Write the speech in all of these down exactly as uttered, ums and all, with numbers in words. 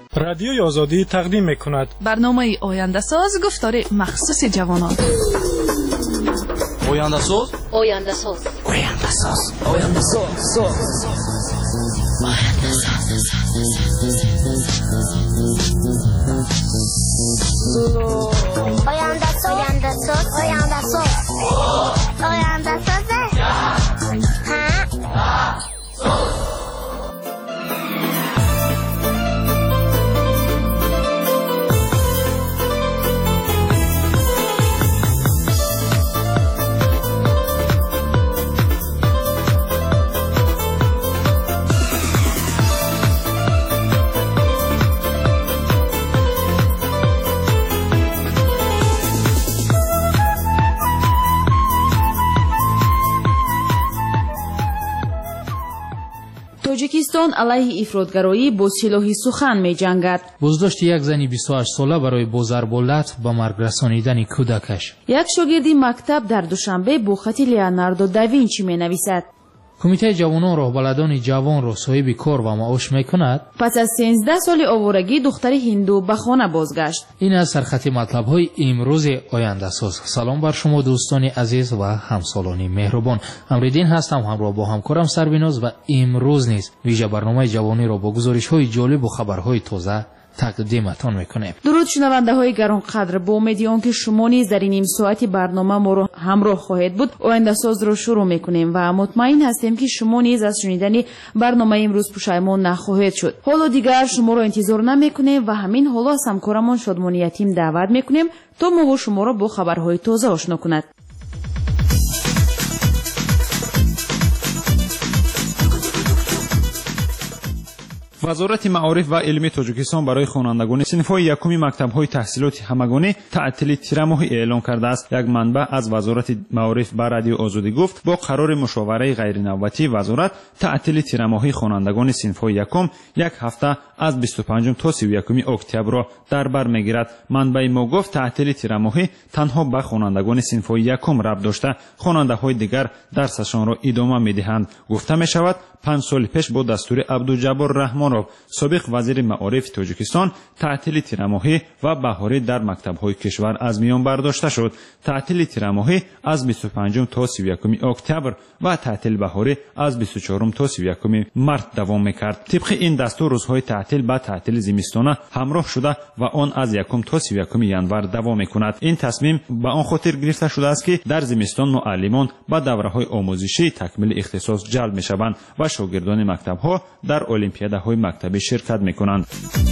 رادیوی آزادی تقدیم می‌کند برنامه آینده ساز گفتار مخصوص جوانان. آینده ساز آینده ساز آینده ساز آینده ساز آینده ساز آینده ساز آینده ساز آینده ساز тоҷикистон алайҳи ифротгароӣ бо силоҳи сухан меҷангад. боздошти як зани бисту ҳашт сола барои бо зарболат ба марг расонидани кӯдакаш. як шогирди мактаб дар душанбе бо хати леонардо да винчи менависад. кумитаи ҷавонон роҳбаладони ҷавонро соҳиби кор ва маош мекунад. пас аз сенздаҳ соли оварагӣ духтари ҳинду ба хона бозгашт. ин аз сархати матлабҳои имрӯзи ояндасоз. салом бар шумо дӯстони азиз ва ҳамсолони меҳрубон. амриддин ҳастам, ҳамроҳ бо ҳамкорам Сарбиноз ва имрӯз низ вижа барномаи ҷавониро бо гузоришҳои ҷолибу хабарҳои тоза тақдиматон мекунем. дуруд шунавандаҳои гаронқадр, бо умеди он ки шумо низ дар ин нимсоати барнома моро ҳамроҳ хоҳед буд, ояндасозро шурӯъ мекунем ва мутмаин ҳастем ки шумо низ аз шунидани барномаи имрӯз пушаймон нахоҳед шуд. ҳоло дигар шуморо интизор намекунем ва ҳамин ҳоло аз ҳамкорамон Шодмони Ятим даъват мекунем то мо шуморо бо хабарҳои тоза ошно кунад. вазорати маориф ва илми тоҷикистон барои хонандагони синфҳои якуми мактабҳои таҳсилоти ҳамагонӣ таътили тирамоҳӣ эълон кардааст. як манбаъ аз вазорати маориф ба радиои озодӣ гуфт, бо қарори мушовараи ғайринавбатии вазорат таътили тирамоҳии хонандагони синфҳои якум як ҳафта аз бисту панҷум то сию якуми октябрро дар бар мегирад. манбаи мо гуфт таътили тирамоҳӣ танҳо ба хонандагони синфҳои якум рабт дошта, хонандаҳои дигар дарсашонро идома медиҳанд. гуфта мешавад панҷ соли пеш бо дастури Абдуҷаббор Раҳмонов, собиқ вазири маорифи Тоҷикистон, таътили тирамоҳӣ ва баҳорӣ дар мактабҳои кишвар аз миён бардошта шуд. таътили тирамоҳӣ аз бисту панҷум то сию якуми октябр ва таътили баҳорӣ аз бисту чорум то сию якуми март давом мекард. тибқи ин дастур рӯзҳои таътил ба таътили зимистона ҳамроҳ шуда ва он аз якум то сию якуми январ давом мекунад. ин тасмим ба он хотир гирифта шудааст ки дар зимистон муаллимон ба давраҳои омӯзишии такмили ихтисос ҷалб мешаванд ва шогирдони мактабҳо дар олимпиадаҳои мактабӣ ширкат мекунанд.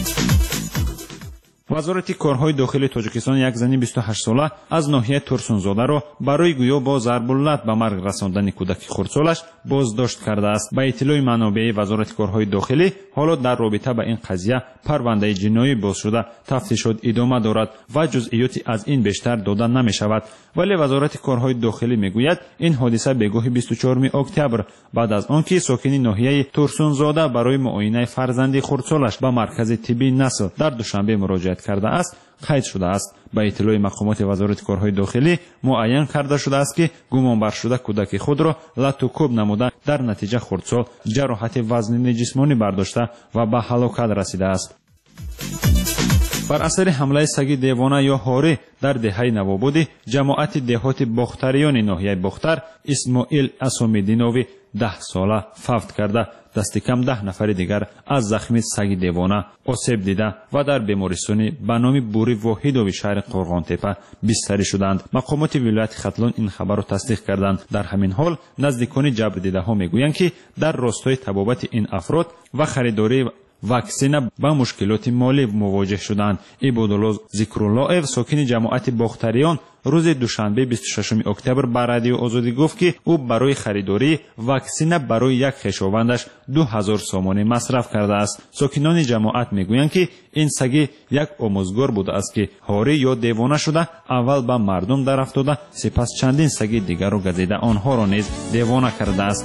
вазорати корҳои дохилии Тоҷикистон як зани бисту ҳашт сола аз ноҳияи Турсунзодаро барои гӯё бо зарбуллат ба марг расондани кӯдаки хурдсолаш боздошт кардааст. ба иттилои манобеи вазорати корҳои дохилӣ, ҳоло дар робита ба ин қазия парвандаи ҷиноӣ боз шуда тафтишот идома дорад ва ҷузъиёти аз ин бештар дода намешавад. вале вазорати корҳои дохилӣ мегӯяд, ин ҳодиса бегоҳи бисту чорум октябр баъд аз он ки сокини ноҳияи Турсунзода барои муоинаи фарзанди хурдсолаш ба маркази тиббии насл дар душанбе муроҷиат карда аст, қайд шудааст. ба иттилои мақомоти вазорати корҳои дохилӣ муайян карда шудааст ки гумонбаршуда кӯдаки худро лату кӯб намуда дар натиҷа хурдсол ҷароҳати вазнини ҷисмонӣ бардошта ва ба ҳалокат расидааст. бар асари ҳамлаи саги девона ё ҳорӣ дар деҳаи Навободӣ ҷамоати деҳоти бохтариёни ноҳияи Бохтар Исмоил Асомиддинови даҳ сола фавт карда, дасти кам даҳ нафари дигар аз захми саги девона осеб дида ва дар бемористони ба номи Бури Воҳидови шаҳри Қорғонтепа бистарӣ шуданд. мақомоти вилояти Хатлон ин хабарро тасдиқ карданд. дар ҳамин ҳол наздикони ҷабрдидаҳо мегӯянд ки дар ростои табобати ин афрод ва харидории ваксина ба мушкилоти молӣ мувоҷеҳ шуданд. Ибодулло Зикруллоев, сокини ҷамоати Бохтариён, рӯзи душанбе бисту шашум октябр ба радиои Озодӣ гуфт ки ӯ барои харидории ваксина барои як хешовандаш ду ҳазор сомонӣ масраф кардааст. сокинони ҷамоат мегӯянд ки ин саги як омӯзгор будааст ки ҳорӣ ё девона шуда аввал ба мардум дарафтода, сипас чандин саги дигарро газида онҳоро низ девона кардааст.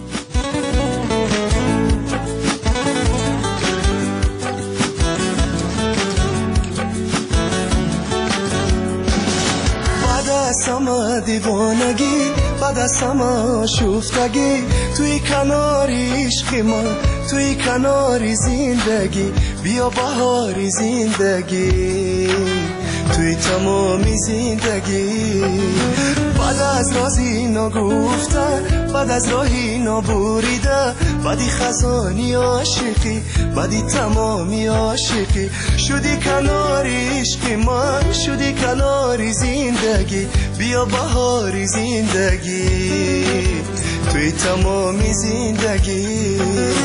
Sama divonagi, bada sama shuftagi, tui kanori ishqi man, توی کناری زندگی بیا بهاری زندگی توی تمامی زندگی بعد از رازی نگفتن بعد از راهی نبریده بعدی خزانی عاشقی بعدی تمامی عاشقی شدی کناری عشق من شدی کناری زندگی بیا بهاری زندگی توی تمامی زندگی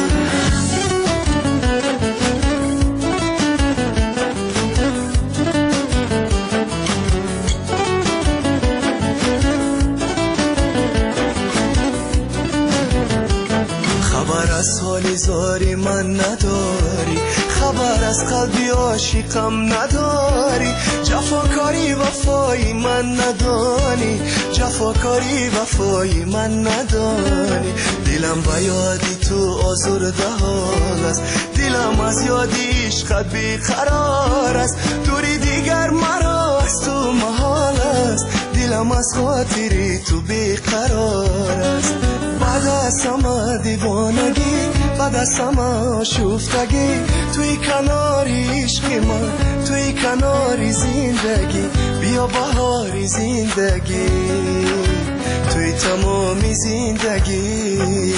خبر از حال زاری من نداری خبر از قلبی عاشقم نداری جفاکاری وفایی من ندانی جفاکاری وفایی من ندانی دلم به یادی تو آزرده حال است دلم از یادی عشقت بیقرار است دوری دیگر مرا از تو محال است دلم از خاطری تو بیقرار است بعد از همه دیوانگی بعد از همه شفتگی توی کناری عشق من توی کناری زندگی بیا بهاری زندگی توی تمامی زندگی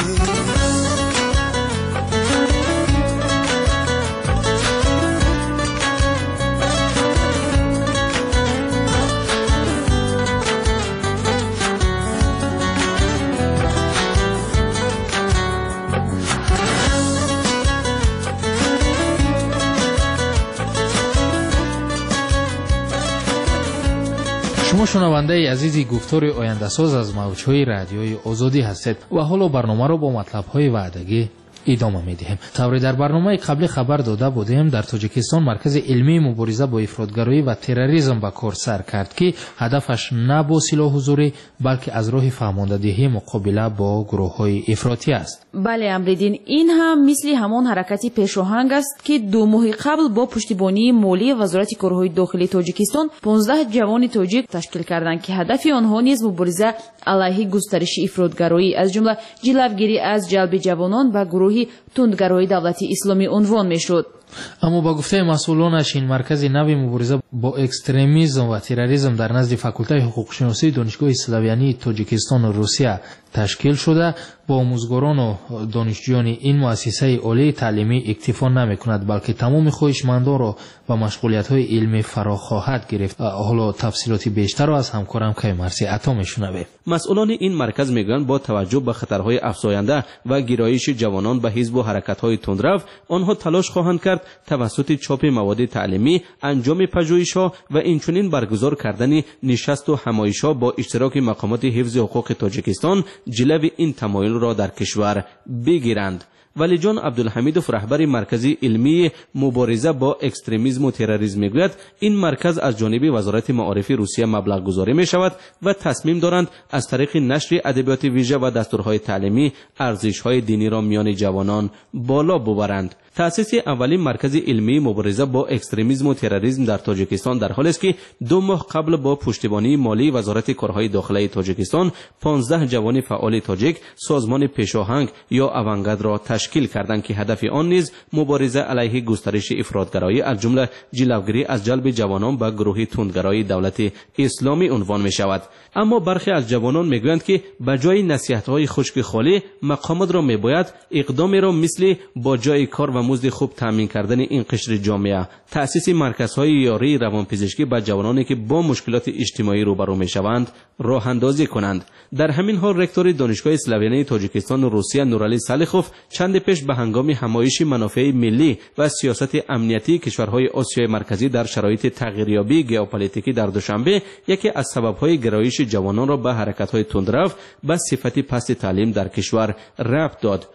شما شنونده عزیزی گفتار آینده ساز از موجهای رادیوی آزادی هستید و حالا برنامه را با مطلب‌های وعدگی ادامه می‌دهیم. طوری در برنامه قبلی خبر داده بودیم در تاجیکستان مرکز علمی مبارزه با افراطگرایی و تروریسم به کار سر کرد که هدفش نه با سلاح حضوری بلکه از راه فهماندهی مقابله با گروه‌های افراطی است. بله امریدین، این هم مثل همان حرکتی پیشاهنگ است که دو ماه قبل با پشتیبانی مالی وزارت کارهای داخلی تاجیکستان پانزده جوان تاجیک تشکیل کردند که هدف آنها نیز مبارزه علیه گسترش افراطگرایی از جمله جلوگیری از جلب جوانان به گروه تندگرای دولت اسلامی عنوان میشد. اما با گفته مسئولانش این مرکز نوی مبارزه با اکستریمیسم و تروریسم در نزد فاکولته حقوق شناسی دانشگاه اسلامی تاجیکستان و روسیه تشکیل شده با آموزگاران و دانشجویان این مؤسسه عالی تعلیمی اکتفا نمی‌کند بلکه تمام خواهشمندان را به مشغولیت‌های علمی فرا خواهد گرفت. حالا تفصیلات بیشتر را از همکارم کیمرسی عطا می‌شنویم. مسئولان این مرکز میگویند با توجه به خطرهای افزاینده و گرایش جوانان به حزب و حرکت‌های تندرو آنها تلاش خواهند کرد توسط چاپ مواد تعلیمی، انجام پژوهش‌ها و اینچنین برگزار کردن نشست و همایش‌ها با اشتراک مقامات حفظ حقوق تاجیکستان جلوی این تمایل را در کشور بگیرند. ولی جان عبدالحمیدوف رهبر مرکز علمی مبارزه با اکستریمیسم و تروریسم میگوید این مرکز از جانب وزارت معارف روسیه مبلغ گذاری می شود و تصمیم دارند از طریق نشر ادبیات ویژه و دستورهای تعلیمی ارزش‌های دینی را میان جوانان بالا ببرند. تأسیس اولین مرکز علمی مبارزه با اکستریمیسم و تروریسم در تاجیکستان در حالی است که دو ماه قبل با پشتیبانی مالی وزارت کارهای داخلی تاجیکستان پانزده جوان فعال تاجیک سازمان پیشاهنگ یا اوانگارد را تشکیل کردند که هدف آن نیز مبارزه علیه گسترش افراطگرایی از جمله جلوگیری از جلب جوانان به گروه تندگرای دولت اسلامی عنوان می شود. اما برخی از جوانان میگویند که به جای نصیحت‌های خشک خالی مقامات را میباید اقدامی را مثل با جای کار و مزد خوب تامین کردن این قشر جامعه، تأسیس مرکزهای یاری روانپزشکی به جوانانی که با مشکلات اجتماعی روبرو میشوند راه اندازی کنند. در همین حال رکتور دانشگاه اسلامی تاجیکستان و روسیه نورعلی صالحوف چند پیش به هنگام همایش منافع ملی و سیاست امنیتی کشورهای آسیای مرکزی در شرایط تغییریابی ژئوپلیتیکی در دوشنبه یکی از سبب‌های گرایش جوانان را به حرکت‌های تندرو به صفت پست تعلیم در کشور ربط داد.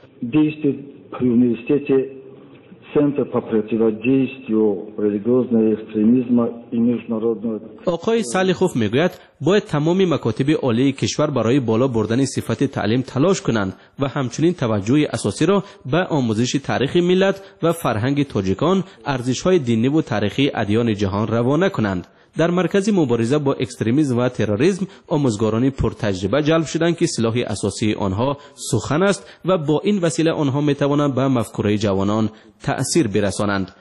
Центр по противодействию религиозного экстремизма и международного. آقای صالحوف میگوید باید تمام مکاتب عالی کشور برای بالا بردن صفت تعلیم تلاش کنند و همچنین توجه اساسی را به آموزش تاریخ ملت و فرهنگ تاجیکان، ارزش‌های دینی و تاریخی ادیان جهان روانه کنند. در مرکز مبارزه با اکستریمیسم و تروریسم آموزگاران پرتجربه جلب شدند که سلاح اساسی آنها سخن است و با این وسیله آنها می توانند به مفکوره جوانان تأثیر برسانند.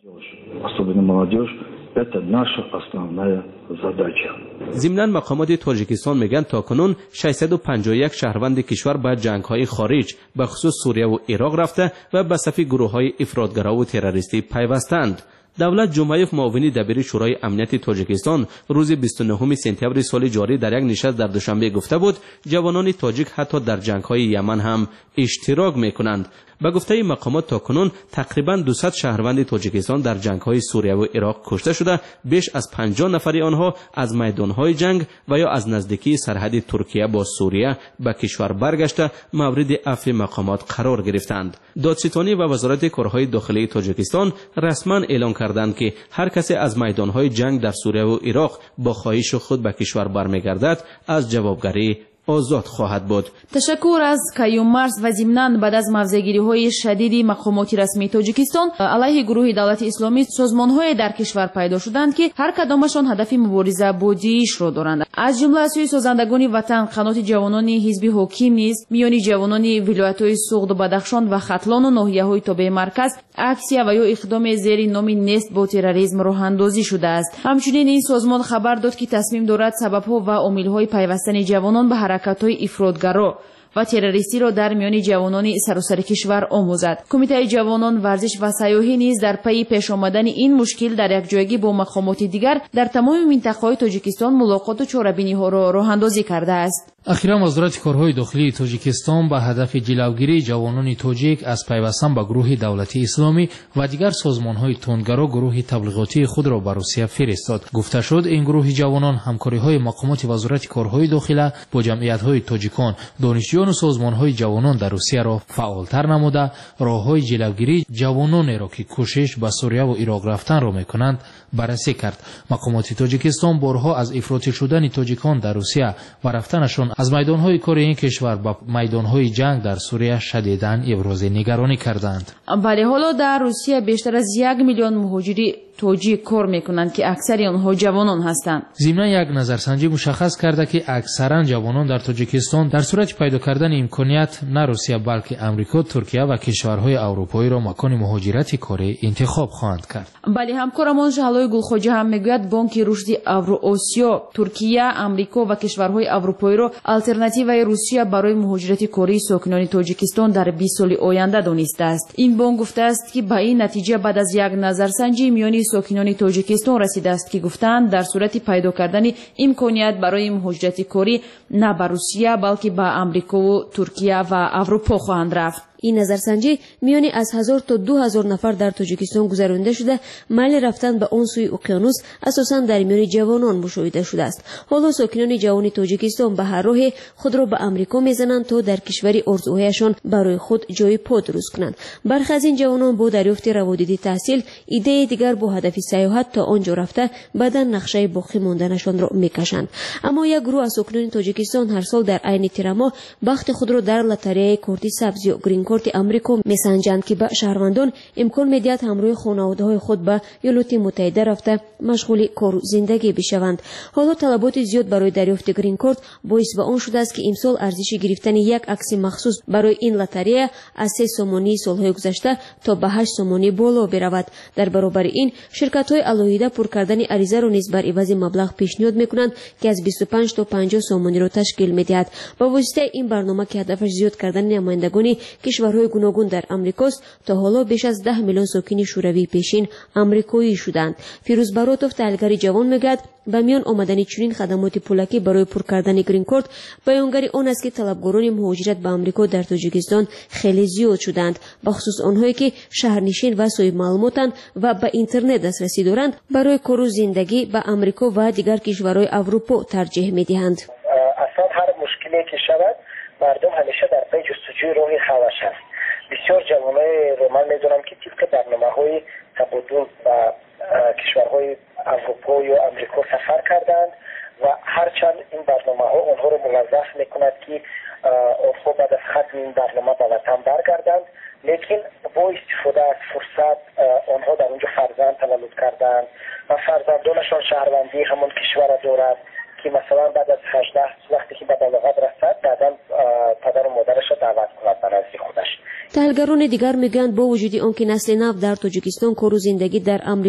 ضمناً مقامات تاجیکستان میگن تاکنون ششصد و پنجاه و یک شهروند کشور به جنگ‌های خارج به خصوص سوریه و عراق رفته و به صف گروه‌های افراطگرا و تروریستی پیوستند. دولت جمعه معاونی دبیر شورای امنیت تاجیکستان روز بیست و نهم سپتامبر سال جاری در یک نشست در دوشنبه گفته بود جوانان تاجیک حتی در جنگ‌های یمن هم اشتراک می‌کنند. به گفته مقامات تاکنون تقریباً دویست شهروند تاجیکستان در جنگ‌های سوریه و عراق کشته شده، بیش از پنجاه نفر آنها از میدان‌های جنگ و یا از نزدیکی سرحد ترکیه با سوریه به کشور برگشته مورد عفو مقامات قرار گرفتند. دادستانی و وزارت کارهای داخلی تاجیکستان رسما اعلام کردند که هر کسی از میدان‌های جنگ در سوریه و عراق با خواهش خود به کشور برمیگردد از جوابگری آزاد خواهد بود. تشکر از کیوم مرز و ضمناً بعد از موضع‌گیری‌های شدید مقامات رسمی تاجیکستان علیه گروه دولت اسلامی سازمان‌های در کشور پیدا شدند که هر کدامشان هدف مبارزه بودیش را دارند. از جمله از سوی سازندگان وطن قنات جوانان حزب حاکم نیز میان جوانان ولایت‌های سوغد و بدخشان و ختلان و ناحیه‌های تابع مرکز اکسیا و یا اقدام زیر نام نست با تروریسم راه اندازی شده است. همچنین این سازمان خبر داد که تصمیم دارد سبب‌ها و عامل‌های پیوستن جوانان به حرکت‌های افراطگرا و تروریستی را در میان جوانان سراسر کشور آموزد. کمیته جوانان ورزش و سیاحی نیز در پی پیش آمدن این مشکل در یک جایگی با مقامات دیگر در تمام منطقه‌های تاجیکستان ملاقات و چاره‌بینی‌ها را راه اندازی کرده است. اخیرا وزارت کارهای داخلی تاجیکستان به هدف جلوگیری جوانان تاجیک از پیوستن به گروه دولتی اسلامی و دیگر سازمان‌های تندگرا گروه تبلیغاتی خود را به روسیه فرستاد. گفته شد این گروه جوانان همکاری‌های مقامات وزارت کارهای داخلی با جمعیت‌های تاجیکان، دانشجویان و سازمان‌های جوانان در روسیه را فعالتر نموده راه‌های جلوگیری جوانانی را که کوشش به سوریه و عراق رفتن را می‌کنند بررسی کرد. مقامات تاجیکستان بارها از افراطی شدن تاجیکان در روسیه و رفتنشان از میدان‌های کار این کشور به میدان‌های جنگ در سوریه شدیداً ابراز نگرانی کردند. ولی حالا در روسیه بیشتر از یک میلیون مهاجری تاجیک کار میکنند که اکثر آنها جوانان هستند. ضمن یک نظرسنجی مشخص کرده که اکثرا جوانان در تاجیکستان در صورت پیدا کردن امکانیت نه روسیه بلکه امریکا، ترکیه و کشورهای اروپایی را مکان مهاجرت کاری انتخاب خواهند کرد. ولی همکارمان شهلای گلخواجه هم میگوید بانک رشد اوراسیا، ترکیه، امریکا و کشورهای اروپایی را آلترناتیوی روسیه برای مهاجرت کاری ساکنان تاجیکستان در بیست سال آینده دانسته است. این بانک گفته است که به این نتیجه بعد از یک نظرسنجی میانی ساکنان تاجیکستان رسیده است که گفتند در صورت پیدا کردن امکانیت برای مهاجرت کاری نه به روسیه بلکه به امریکا و ترکیه و اروپا خواهند رفت. این نظرسنجی میانی از هزار تا دو هزار نفر در تاجیکستان گذرانده شده. میل رفتن به آن سوی اقیانوس اساساً در میان جوانان مشاهده شده است. حالا ساکنان جوان تاجیکستان به هر راه خود را به امریکا میزنند تا در کشوری آرزوهایشان برای خود جای پا درست کنند. برخی از این جوانان با دریافت روادید تحصیل ایده دیگر با هدف سیاحت تا آنجا رفته بعدا نقشه باقی ماندنشان را میکشند. اما یک گروه از ساکنان تاجیکستان هر سال در عین تیر ماه بخت خود را در لاتاری کارت سبز یا گرین کارت امریکا میسنجند که به شهروندان امکان میدهد همراه خانواده‌های خود به ایالات متحده رفته مشغول کار و زندگی بشوند. حالا طلبات زیاد برای دریافت گرین کارت باعث به آن شده است که امسال ارزش گرفتن یک عکس مخصوص برای این لاتاری از سه سومانی سالهای گذشته تا به هشت سومانی بالا برود. در برابر این شرکت‌های علاهیده پر کردن عریضه را نیز بر عوض مبلغ پیشنهاد میکنند که از بیست و پنج تا پنجاه سومانی را تشکیل میدهد. با واسطه این برنامه که هدفش زیاد کردن نمایندگان کشورهای گوناگون در امریکاست تا حالا بیش از ده میلیون ساکن شوروی پیشین امریکایی شدند. فیروز براتوف تحلیلگر جوان میگوید به میان آمدن چنین خدمات پولکی برای پر کردن گرین کارت بیانگر آن است که طلبگاران مهاجرت به امریکا در تاجیکستان خیلی زیاد شدند، بخصوص آنهایی که شهرنشین و صاحب معلوماتند و به اینترنت دسترسی دارند برای کار و زندگی به امریکا و دیگر کشورهای اروپا ترجیح میدهند. اصلا هر مشکلی که شود مردم همیشه در پی جستجوی راه خلاص است. بسیار جوانای رو من میدونم که طبق برنامه‌های تبادل و کشورهای اروپا یا امریکا سفر کردند و هرچند این برنامه‌ها آنها رو موظف میکند که آنها بعد از ختم این برنامه به وطن برگردند، لیکن با استفاده از فرصت آنها در اونجا فرزند تولد کردند و فرزندانشان شهروندی همون کشور دارد که مثلا بعد از هجده وقتی که به بلاغت رسد بعدا پدر و مادرش را دعوت کند به نزد خودش. تحلیلگران دیگر میگویند با وجود آنکه نسل نو در تاجیکستان کار و زندگی در امریکا